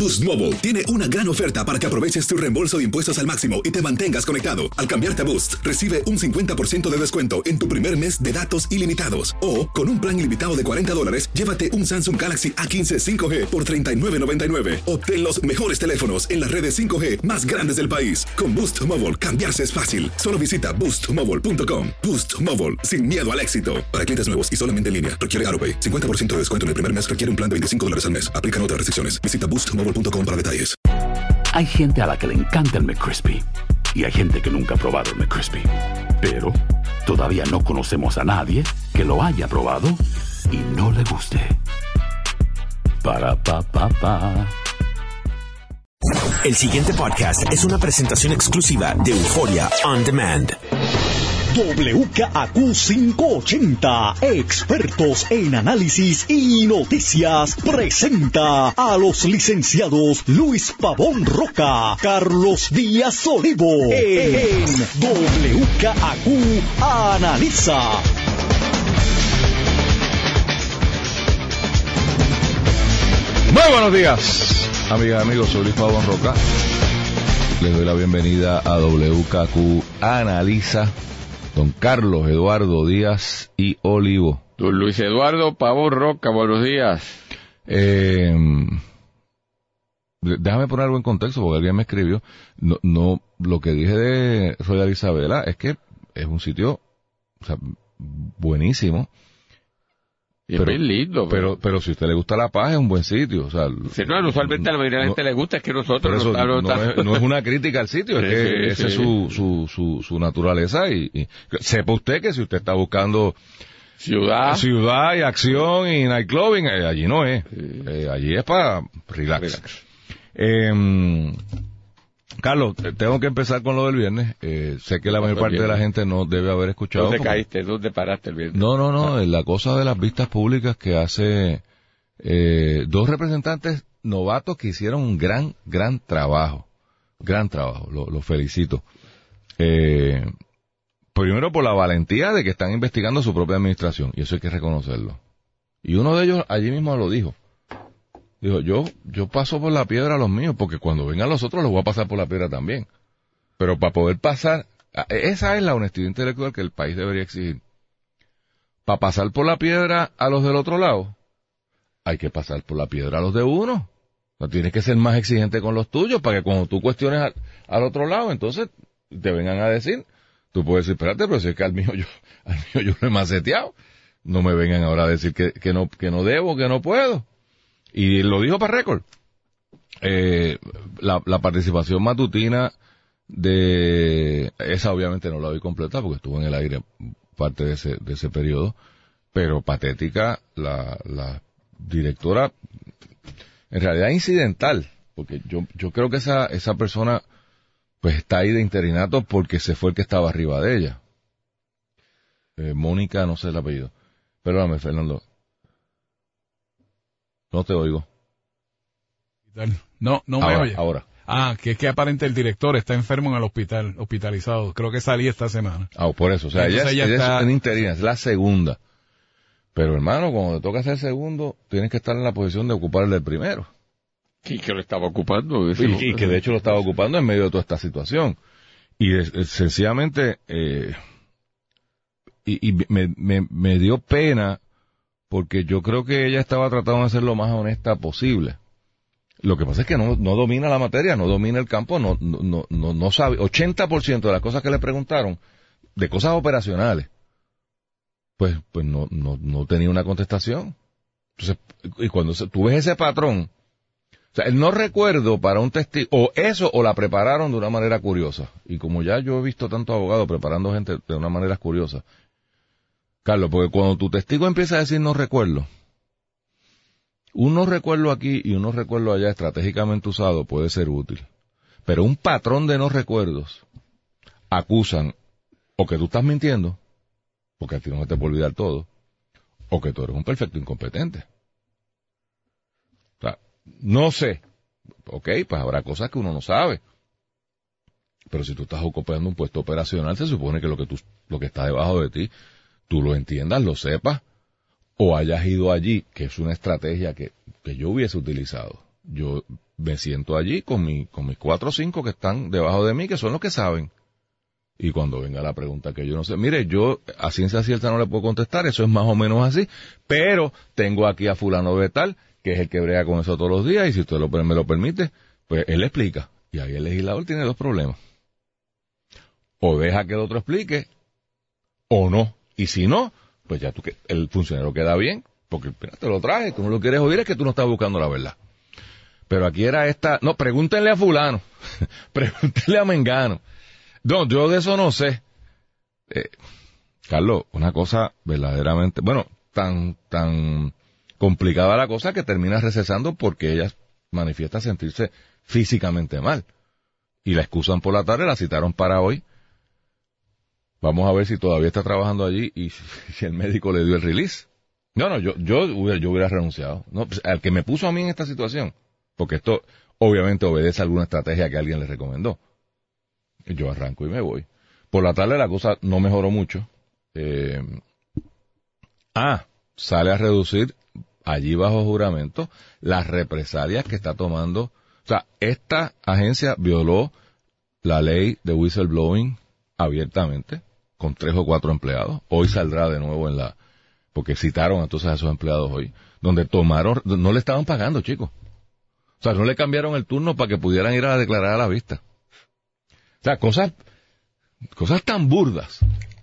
Boost Mobile tiene una gran oferta para que aproveches tu reembolso de impuestos al máximo y te mantengas conectado. Al cambiarte a Boost, recibe un 50% de descuento en tu primer mes de datos ilimitados. O, con un plan ilimitado de $40, llévate un Samsung Galaxy A15 5G por $39.99. Obtén los mejores teléfonos en las redes 5G más grandes del país. Con Boost Mobile, cambiarse es fácil. Solo visita boostmobile.com. Boost Mobile, sin miedo al éxito. Para clientes nuevos y solamente en línea, requiere AroPay. 50% de descuento en el primer mes requiere un plan de $25 al mes. Aplican otras restricciones. Visita boostmobile.com para detalles. Hay gente a la que le encanta el McCrispy y hay gente que nunca ha probado el McCrispy. Pero todavía no conocemos a nadie que lo haya probado y no le guste. Para pa pa pa. El siguiente podcast es una presentación exclusiva de Euphoria On Demand. WKAQ 580, expertos en análisis y noticias, presenta a los licenciados Luis Pavón Roca, Carlos Díaz Olivo, en WKAQ Analiza. Muy buenos días, amigas y amigos, soy Luis Pavón Roca. Les doy la bienvenida a WKAQ Analiza. Don Carlos Eduardo Díaz y Olivo. Don Luis Eduardo Pavón Roca, buenos días. Déjame poner algo en contexto porque alguien me escribió. No, lo que dije de Royal Isabela es que es un sitio, o sea, buenísimo. Y es bien lindo. Pero si a usted le gusta La Paz, es un buen sitio. O sea, si no, usualmente a la mayoría de la gente le gusta, es que nosotros no es una crítica al sitio, es que esa es su naturaleza. Y sepa usted que si usted está buscando ciudad y acción y nightclubbing, allí no es. Allí es para relax. Carlos, tengo que empezar con lo del viernes. Sé que la mayor parte de la gente no debe haber escuchado. ¿Dónde caíste? ¿Dónde paraste el viernes? No, la cosa de las vistas públicas que hace dos representantes novatos que hicieron un gran trabajo. Gran trabajo, lo felicito. Primero por la valentía de que están investigando su propia administración, y eso hay que reconocerlo. Y uno de ellos allí mismo lo dijo. Dijo, yo paso por la piedra a los míos, porque cuando vengan los otros los voy a pasar por la piedra también. Pero para poder pasar, esa es la honestidad intelectual que el país debería exigir. Para pasar por la piedra a los del otro lado, hay que pasar por la piedra a los de uno. No tienes que ser más exigente con los tuyos, para que cuando tú cuestiones al otro lado, entonces te vengan a decir, tú puedes decir, espérate, pero si es que al mío yo lo he maceteado. No me vengan ahora a decir que no debo, que no puedo. Y lo dijo para récord. La participación matutina de esa obviamente no la vi completa porque estuvo en el aire parte de ese periodo, pero patética la directora, en realidad incidental, porque yo creo que esa persona pues está ahí de interinato porque se fue el que estaba arriba de ella. Mónica, no sé el apellido. Perdóname, Fernando. No te oigo. No me oye. Ahora. Que es que aparente el director está enfermo en el hospital, hospitalizado. Creo que salí esta semana. Por eso. O sea, ella está en interina, es la segunda. Pero hermano, cuando te toca ser segundo, tienes que estar en la posición de ocupar el del primero. Y que lo estaba ocupando. Y que de hecho lo estaba ocupando en medio de toda esta situación. Y sencillamente, me dio pena, porque yo creo que ella estaba tratando de ser lo más honesta posible. Lo que pasa es que no domina la materia, no domina el campo, no sabe. 80% de las cosas que le preguntaron, de cosas operacionales, pues no tenía una contestación. Entonces, y cuando tú ves ese patrón, o sea, el no recuerdo para un testigo, o la prepararon de una manera curiosa. Y como ya yo he visto tantos abogados preparando gente de una manera curiosa, Carlos, porque cuando tu testigo empieza a decir no recuerdo, un no recuerdo aquí y un no recuerdo allá estratégicamente usado puede ser útil. Pero un patrón de no recuerdos acusan o que tú estás mintiendo, porque a ti no se te puede olvidar todo, o que tú eres un perfecto incompetente. O sea, no sé. Ok, pues habrá cosas que uno no sabe. Pero si tú estás ocupando un puesto operacional, se supone que lo que está debajo de ti, tú lo entiendas, lo sepas, o hayas ido allí, que es una estrategia que yo hubiese utilizado. yo me siento allí con mis 4 o 5 que están debajo de mí, que son los que saben. Y cuando venga la pregunta que yo no sé, mire, yo a ciencia cierta no le puedo contestar, eso es más o menos así, pero tengo aquí a fulano de tal, que es el que brega con eso todos los días, y si usted me lo permite, pues él explica. Y ahí el legislador tiene 2 problemas. O deja que el otro explique, o no. Y si no, pues ya el funcionario queda bien, porque mira, te lo traje, tú no lo quieres oír, es que tú no estás buscando la verdad. Pero aquí era no, pregúntenle a fulano, pregúntenle a mengano. No, yo de eso no sé. Carlos, una cosa verdaderamente, bueno, tan complicada la cosa que termina recesando porque ella manifiesta sentirse físicamente mal. Y la excusan por la tarde, la citaron para hoy. Vamos a ver si todavía está trabajando allí y si el médico le dio el release. No, yo hubiera renunciado. No, pues, al que me puso a mí en esta situación, porque esto obviamente obedece a alguna estrategia que alguien le recomendó. Yo arranco y me voy. Por la tarde la cosa no mejoró mucho. Sale a reducir allí bajo juramento las represalias que está tomando. O sea, esta agencia violó la ley de whistleblowing abiertamente, con 3 o 4 empleados. Hoy saldrá de nuevo porque citaron entonces a esos empleados hoy, donde no le estaban pagando, chicos. O sea, no le cambiaron el turno para que pudieran ir a declarar a la vista. O sea, cosas tan burdas.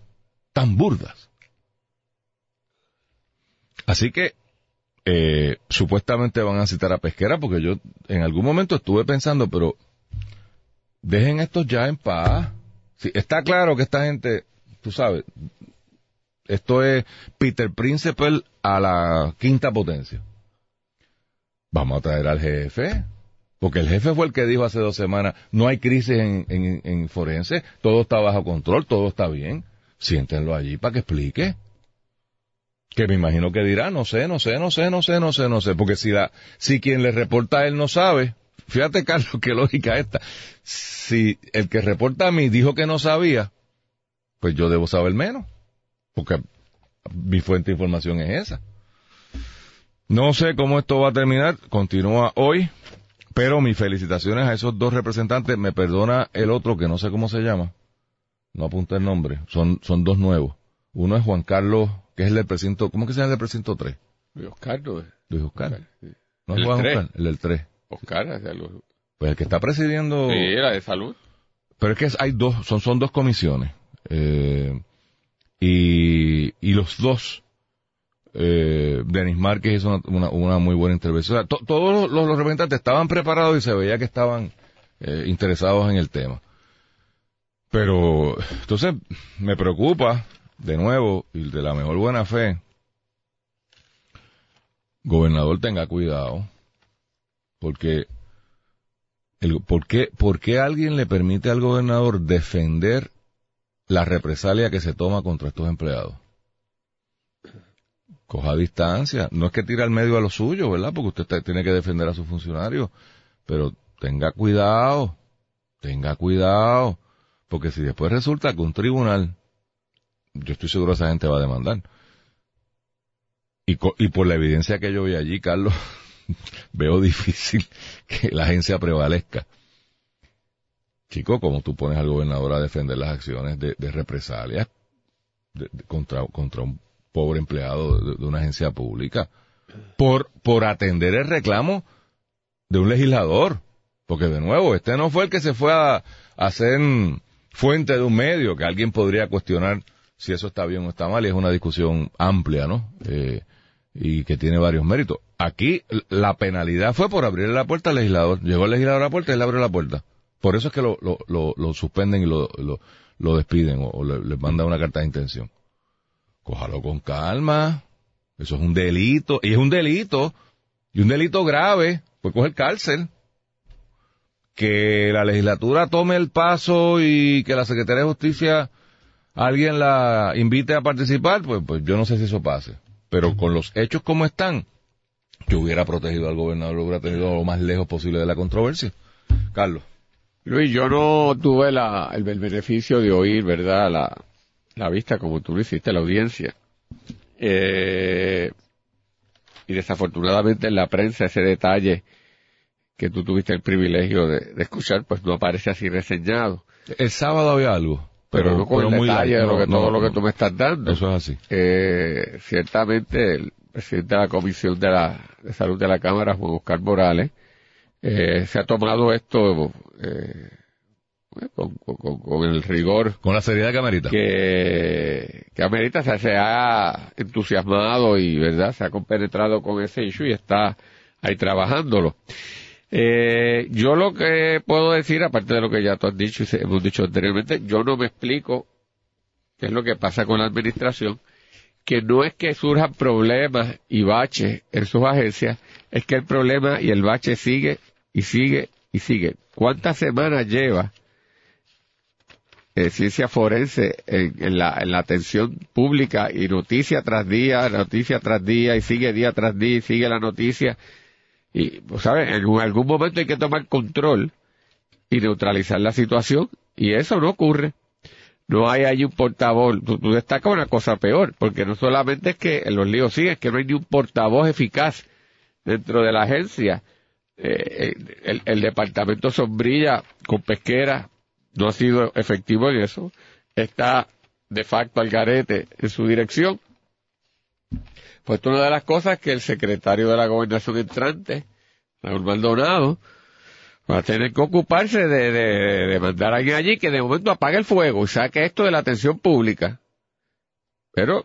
Así que, supuestamente van a citar a Pesquera, porque yo en algún momento estuve pensando, pero dejen estos ya en paz. Sí, está claro que esta gente, tú sabes, esto es Peter Principle a la 5ª potencia. Vamos a traer al jefe. Porque el jefe fue el que dijo hace 2 semanas, no hay crisis en forense, todo está bajo control, todo está bien. Siéntenlo allí para que explique. Que me imagino que dirá, no sé, porque si quien le reporta a él no sabe, fíjate Carlos, qué lógica esta. Si el que reporta a mí dijo que no sabía, pues yo debo saber menos, porque mi fuente de información es esa. No sé cómo esto va a terminar, continúa hoy. Pero mis felicitaciones a esos 2 representantes. Me perdona el otro que no sé cómo se llama. No apunté el nombre. Son 2 nuevos. Uno es Juan Carlos, que es el del precinto. ¿Cómo que se llama el del precinto 3? Luis Oscar. Luis Oscar. Sí. No es Juan Oscar, el del 3. Oscar. Pues el que está presidiendo. Sí, era de salud. Pero es que hay 2, son 2 comisiones. Y los 2. Denis Márquez hizo una muy buena intervención. O sea, todos los representantes estaban preparados y se veía que estaban interesados en el tema. Pero entonces me preocupa de nuevo, y de la mejor buena fe, gobernador, tenga cuidado, porque ¿por qué alguien le permite al gobernador defender la represalia que se toma contra estos empleados? Coja distancia, no es que tire al medio a lo suyo, ¿verdad? Porque usted tiene que defender a sus funcionarios, pero tenga cuidado, porque si después resulta que un tribunal, yo estoy seguro que esa gente va a demandar, y por la evidencia que yo vi allí, Carlos, veo difícil que la agencia prevalezca. Chico, ¿cómo tú pones al gobernador a defender las acciones de represalias contra un pobre empleado de una agencia pública por atender el reclamo de un legislador? Porque de nuevo, este no fue el que se fue a hacer fuente de un medio, que alguien podría cuestionar si eso está bien o está mal, y es una discusión amplia, ¿no? Y que tiene varios méritos. Aquí la penalidad fue por abrirle la puerta al legislador. Llegó el legislador a la puerta y le abrió la puerta. Por eso es que lo suspenden y lo despiden o le mandan una carta de intención. Cójalo con calma. Eso es un delito. Y es un delito. Y un delito grave. Pues coger cárcel. Que la legislatura tome el paso y que la Secretaría de Justicia alguien la invite a participar, pues yo no sé si eso pase. Pero con los hechos como están, yo hubiera protegido al gobernador, lo hubiera tenido lo más lejos posible de la controversia. Carlos. Luis, yo no tuve el beneficio de oír, ¿verdad?, la vista como tú lo hiciste, la audiencia. Y desafortunadamente en la prensa ese detalle que tú tuviste el privilegio de escuchar, pues no aparece así reseñado. El sábado había algo. Pero no con el detalle de todo lo que tú me estás dando. Eso es así. Ciertamente, el presidente de la Comisión de Salud de la Cámara, Juan Oscar Morales, se ha tomado esto con el rigor. Con la seriedad que amerita. Que amerita, o sea, se ha entusiasmado y, ¿verdad?, se ha compenetrado con ese issue y está ahí trabajándolo. Yo lo que puedo decir, aparte de lo que ya tú has dicho y hemos dicho anteriormente, yo no me explico qué es lo que pasa con la administración, que no es que surjan problemas y baches en sus agencias, es que el problema y el bache sigue y sigue y sigue. ¿Cuántas semanas lleva ciencia forense en la atención pública y noticia tras día, y sigue día tras día y sigue la noticia? Y, pues, ¿sabes? En algún momento hay que tomar control y neutralizar la situación, y eso no ocurre. No hay allí un portavoz. Tú destacas una cosa peor, porque no solamente es que los líos siguen, es que no hay ni un portavoz eficaz dentro de la agencia. El departamento Sombrilla con Pesquera no ha sido efectivo en eso. Está de facto al garete en su dirección. Pues una de las cosas que el secretario de la Gobernación entrante, Raúl Maldonado, va a tener que ocuparse de mandar a alguien allí que de momento apague el fuego y saque esto de la atención pública. Pero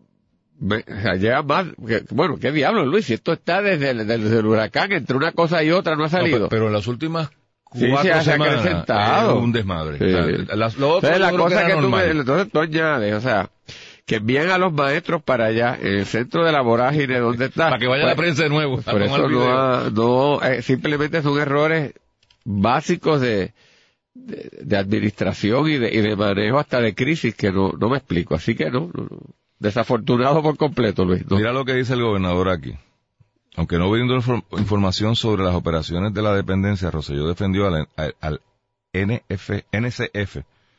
llega más, qué diablos, Luis, si esto está desde el huracán, entre una cosa y otra no ha salido. No, pero en las últimas 4 semanas es un desmadre. Sí. Entonces tú añades, o sea, que envían a los maestros para allá, en el centro de la vorágine donde está. Para que vaya la prensa de nuevo. Por eso simplemente son errores básicos de administración y de manejo hasta de crisis que no me explico. Así que no. Desafortunado por completo, Luis. ¿No? Mira lo que dice el gobernador aquí. Aunque no brindó información sobre las operaciones de la dependencia, Rosselló defendió al NCF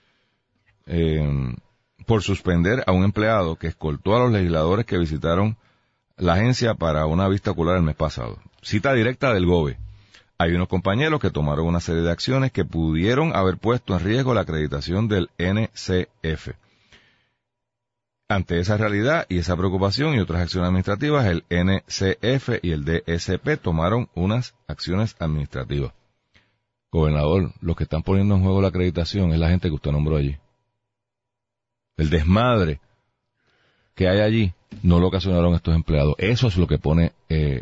por suspender a un empleado que escoltó a los legisladores que visitaron la agencia para una vista ocular el mes pasado. Cita directa del GOBE. Hay unos compañeros que tomaron una serie de acciones que pudieron haber puesto en riesgo la acreditación del NCF. Ante esa realidad y esa preocupación y otras acciones administrativas, el NCF y el DSP tomaron unas acciones administrativas. Gobernador, los que están poniendo en juego la acreditación es la gente que usted nombró allí. El desmadre que hay allí no lo ocasionaron estos empleados. Eso es lo que pone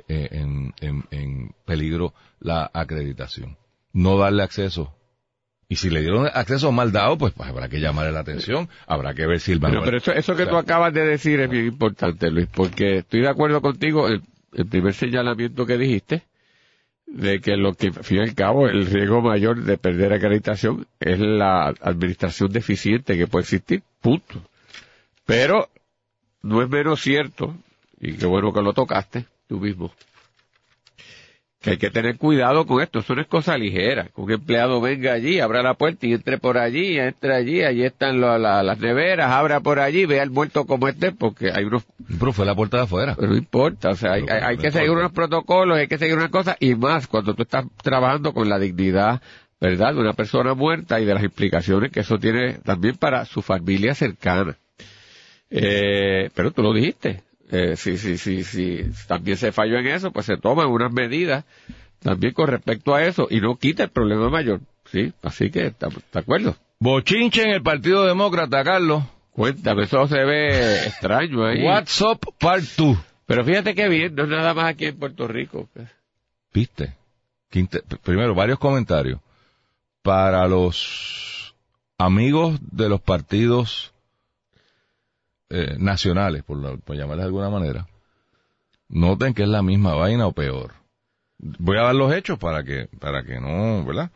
en peligro la acreditación. No darle acceso. Y si le dieron acceso mal dado, pues habrá que llamarle la atención, habrá que ver si el manual... Pero eso que tú acabas de decir es bien importante, Luis, porque estoy de acuerdo contigo, el primer señalamiento que dijiste, de que lo que, al fin y al cabo, el riesgo mayor de perder acreditación es la administración deficiente que puede existir, punto. Pero no es menos cierto, y qué bueno que lo tocaste tú mismo, que hay que tener cuidado con esto. Eso no es cosa ligera. Que un empleado venga allí, abra la puerta y entre por allí, allí están las neveras, abra por allí, vea el muerto como esté, porque hay unos... Pero fue la puerta de afuera. Pero no importa, o sea, hay que seguir unos protocolos, hay que seguir unas cosas, y más cuando tú estás trabajando con la dignidad, ¿verdad?, de una persona muerta y de las implicaciones que eso tiene también para su familia cercana. Pero tú lo dijiste. Si también se falló en eso, pues se toman unas medidas también con respecto a eso y no quita el problema mayor, ¿sí? Así que, ¿de acuerdo? Bochinche en el Partido Demócrata, Carlos. Cuéntame, eso se ve extraño ahí. WhatsApp Part 2. Pero fíjate que bien, no es nada más aquí en Puerto Rico. ¿Viste? Primero, varios comentarios. Para los amigos de los partidos nacionales, por llamarles de alguna manera, noten que es la misma vaina o peor. Voy a dar los hechos para que no, ¿verdad?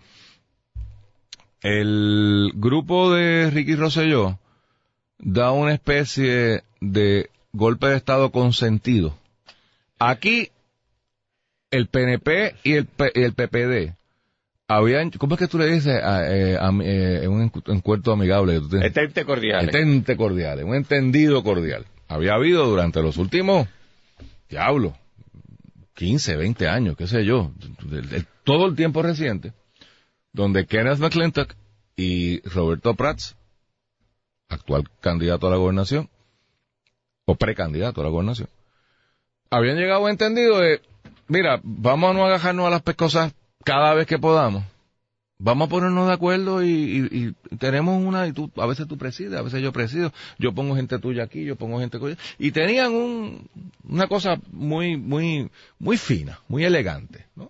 El grupo de Ricky Rosselló da una especie de golpe de estado consentido. Aquí el PNP y el PPD habían, ¿cómo es que tú le dices en un encuentro amigable? Entente cordial. Entente cordial, un entendido cordial. Había habido durante los últimos, 15, 20 años, qué sé yo, todo el tiempo reciente, donde Kenneth McClintock y Roberto Prats, actual candidato a la gobernación, o precandidato a la gobernación, habían llegado a entendido de, mira, vamos a no agajarnos a las pescosas cada vez que podamos, vamos a ponernos de acuerdo y tenemos una, y a veces tú presides, a veces yo presido, yo pongo gente tuya aquí, yo pongo gente tuya, y tenían una cosa muy fina, muy elegante, ¿no?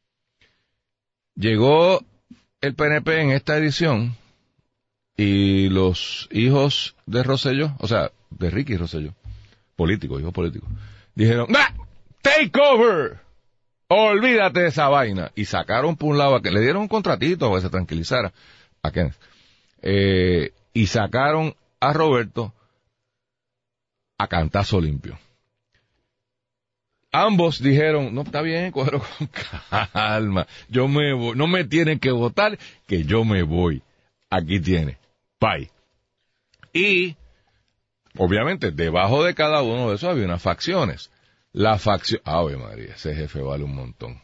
Llegó el PNP en esta edición y los hijos de Rosselló, o sea, de Ricky Rosselló, hijos políticos, dijeron, ¡nah! ¡Take over! Olvídate de esa vaina. Y sacaron por un lado a que le dieron un contratito para que se tranquilizara a Kenneth. Y sacaron a Roberto a cantazo limpio. Ambos dijeron, no, está bien, cógelo con calma, yo me voy, no me tienen que votar, que yo me voy. Aquí tiene, bye. Y, obviamente, debajo de cada uno de esos había unas facciones. La facción, ¡Ave María! Ese jefe vale un montón.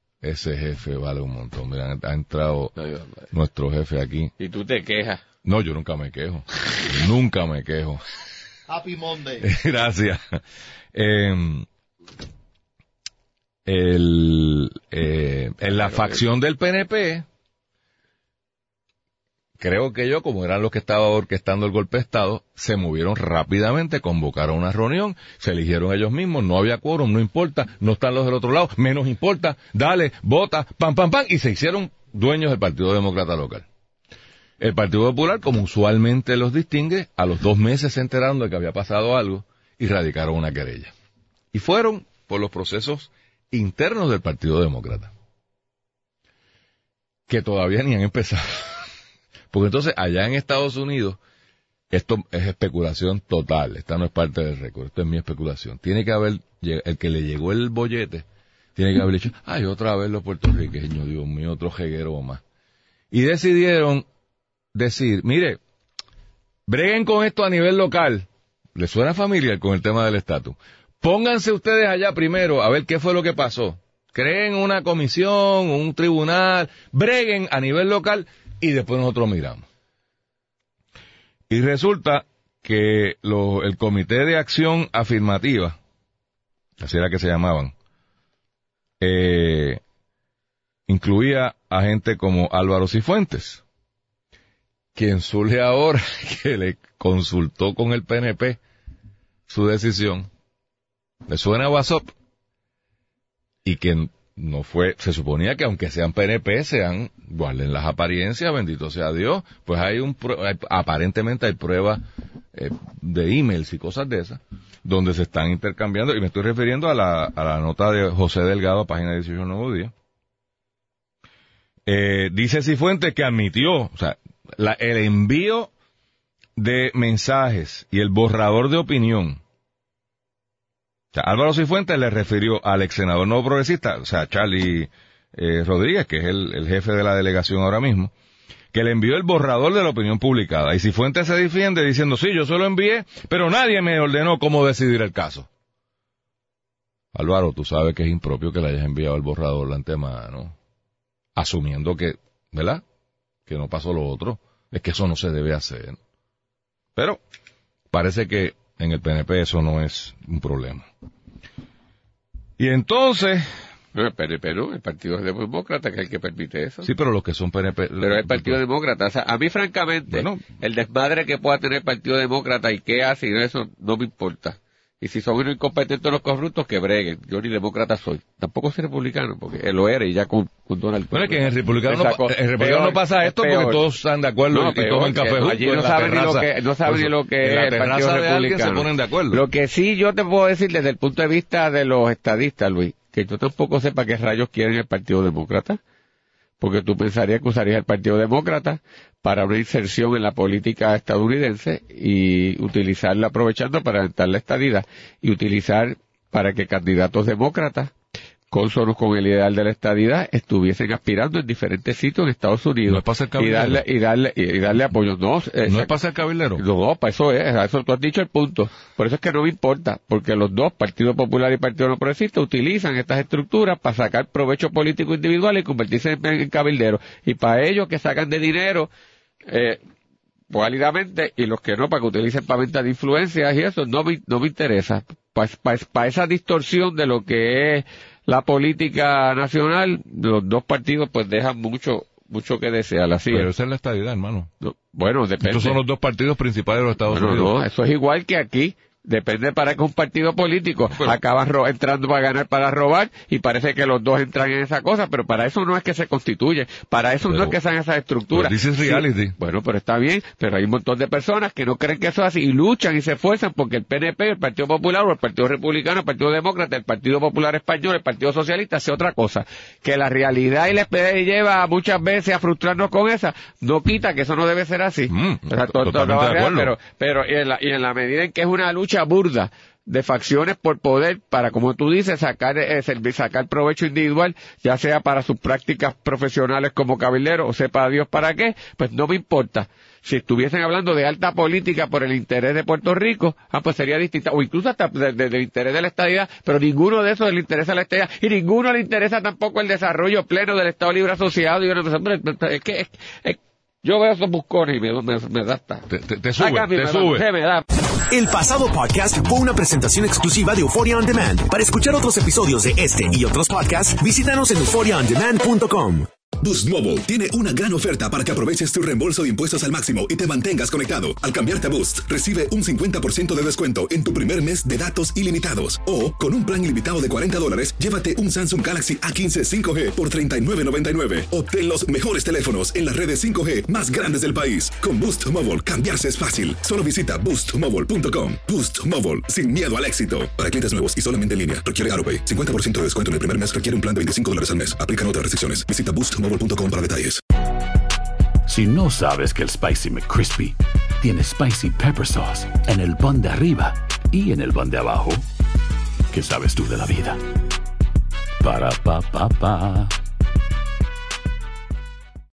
Mira, ha entrado nuestro jefe aquí. ¿Y tú te quejas? No, yo nunca me quejo. Happy Monday. Gracias. En la facción del PNP, creo que como eran los que estaban orquestando el golpe de Estado, se movieron rápidamente, convocaron una reunión, se eligieron ellos mismos, no había quórum, no importa, no están los del otro lado, menos importa, dale, vota, pam, y se hicieron dueños del Partido Demócrata local. El Partido Popular, como usualmente los distingue, a los 2 meses se enteraron de que había pasado algo y radicaron una querella. Y fueron por los procesos internos del Partido Demócrata, que todavía ni han empezado. Porque entonces, allá en Estados Unidos, esto es especulación total. Esta no es parte del récord, esto es mi especulación. Tiene que haber, el que le llegó el bollete, tiene que haber dicho, ay, otra vez los puertorriqueños, Dios mío, otro jeguero más. Y decidieron decir, mire, breguen con esto a nivel local. ¿Les suena familiar con el tema del estatus? Pónganse ustedes allá primero a ver qué fue lo que pasó. Creen una comisión, un tribunal, breguen a nivel local, y después nosotros miramos. Y resulta que el Comité de Acción Afirmativa, así era que se llamaban, incluía a gente como Álvaro Cifuentes, quien surge ahora que le consultó con el PNP su decisión. ¿Le suena a WhatsApp? Y que no fue, se suponía que aunque sean PNP, guarden las apariencias, bendito sea Dios, pues aparentemente hay pruebas de emails y cosas de esas, donde se están intercambiando, y me estoy refiriendo a la nota de José Delgado, página 18 del Nuevo Día. Dice Cifuentes que admitió, o sea, el envío de mensajes y el borrador de opinión. O sea, Álvaro Cifuentes le refirió al ex senador nuevo progresista, o sea, Charlie Rodríguez, que es el jefe de la delegación ahora mismo, que le envió el borrador de la opinión publicada. Y Cifuentes se defiende diciendo, sí, yo se lo envié, pero nadie me ordenó cómo decidir el caso. Álvaro, tú sabes que es impropio que le hayas enviado el borrador de antemano, asumiendo que, ¿verdad?, que no pasó lo otro. Es que eso no se debe hacer. Pero parece que en el PNP eso no es un problema. Y entonces... Pero el Partido Demócrata que es el que permite eso. Sí, pero los que son PNP... Pero el Partido Demócrata, o sea, a mí francamente, bueno, el desmadre que pueda tener el Partido Demócrata y qué hace y eso no me importa. Y si son unos incompetentes los corruptos, que breguen. Yo ni demócrata soy. Tampoco soy republicano, porque él lo era y ya con Donald Trump. Bueno, es que en el republicano no pasa esto porque todos están de acuerdo y toman café juntos. Allí no saben ni lo que es el Partido Republicano. Se ponen de acuerdo. Lo que sí yo te puedo decir desde el punto de vista de los estadistas, Luis, que yo tampoco sepa qué rayos quieren el Partido Demócrata, porque tú pensarías que usarías el Partido Demócrata para una inserción en la política estadounidense y utilizarla aprovechando para alentar la estadidad y utilizar para que candidatos demócratas cónsonos con el ideal de la estadidad, estuviesen aspirando en diferentes sitios en Estados Unidos. No es para ser cabildero. Y darle apoyo. No es para ser cabildero. No, para eso es. A eso tú has dicho el punto. Por eso es que no me importa, porque los dos, Partido Popular y Partido No Progresista, utilizan estas estructuras para sacar provecho político individual y convertirse en cabilderos. Y para ellos que sacan de dinero, válidamente, y los que no, para que utilicen para venta de influencias y eso, no me interesa. Para esa distorsión de lo que es la política nacional, los dos partidos pues dejan mucho que desear. Así Pero es. esa es la estadidad, hermano. No, bueno, depende. Estos son los dos partidos principales de los Estados Unidos. No, eso es igual que aquí. Depende para que un partido político acaba entrando para ganar, para robar, y parece que los dos entran en esa cosa, pero para eso no es que se constituye, para eso no es que sean esas estructuras. This is reality. Sí, bueno, pero está bien, pero hay un montón de personas que no creen que eso es así y luchan y se esfuerzan porque el PNP, el Partido Popular, o el Partido Republicano, el Partido Demócrata, el Partido Popular Español, el Partido Socialista hace otra cosa. Que la realidad y la SPD lleva muchas veces a frustrarnos con esa, no quita que eso no debe ser así. Totalmente de acuerdo. Pero y en la medida en que es una lucha burda de facciones por poder para, como tú dices, sacar provecho individual, ya sea para sus prácticas profesionales como cabildero o sepa Dios para qué, pues no me importa. Si estuviesen hablando de alta política por el interés de Puerto Rico, pues sería distinta, o incluso hasta del interés de la estadidad, pero ninguno de esos le interesa la estadidad, y ninguno le interesa tampoco el desarrollo pleno del Estado Libre Asociado. Y yo veo esos buscones y me da hasta. Te sube. Me da. El pasado podcast fue una presentación exclusiva de Euphoria On Demand. Para escuchar otros episodios de este y otros podcasts, visítanos en euphoriaondemand.com. Boost Mobile tiene una gran oferta para que aproveches tu reembolso de impuestos al máximo y te mantengas conectado. Al cambiarte a Boost, recibe un 50% de descuento en tu primer mes de datos ilimitados. O, con un plan ilimitado de $40, llévate un Samsung Galaxy A15 5G por $39.99. Obtén los mejores teléfonos en las redes 5G más grandes del país. Con Boost Mobile, cambiarse es fácil. Solo visita boostmobile.com. Boost Mobile, sin miedo al éxito. Para clientes nuevos y solamente en línea, requiere AutoPay. 50% de descuento en el primer mes requiere un plan de $25 al mes. Aplican otras restricciones. Visita boostmobile.com para detalles. Si no sabes que el Spicy McCrispy tiene Spicy Pepper Sauce en el pan de arriba y en el pan de abajo, ¿qué sabes tú de la vida? Para, pa, pa, pa.